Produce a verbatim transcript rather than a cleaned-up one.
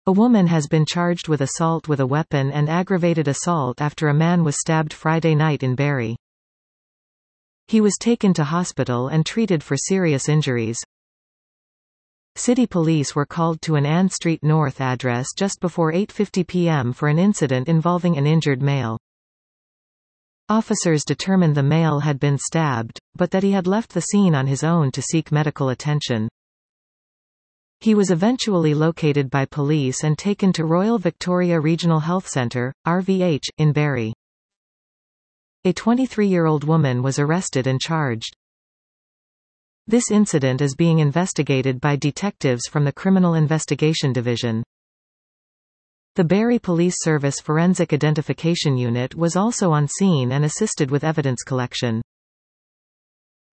A woman has been charged with assault with a weapon and aggravated assault after a man was stabbed Friday night in Barrie. He was taken to hospital and treated for serious injuries. City police were called to an Ann Street North address just before eight fifty p m for an incident involving an injured male. Officers determined the male had been stabbed, but that he had left the scene on his own to seek medical attention. He was eventually located by police and taken to Royal Victoria Regional Health Centre, R V H, in Barrie. A twenty-three-year-old woman was arrested and charged. This incident is being investigated by detectives from the Criminal Investigation Division. The Barrie Police Service Forensic Identification Unit was also on scene and assisted with evidence collection.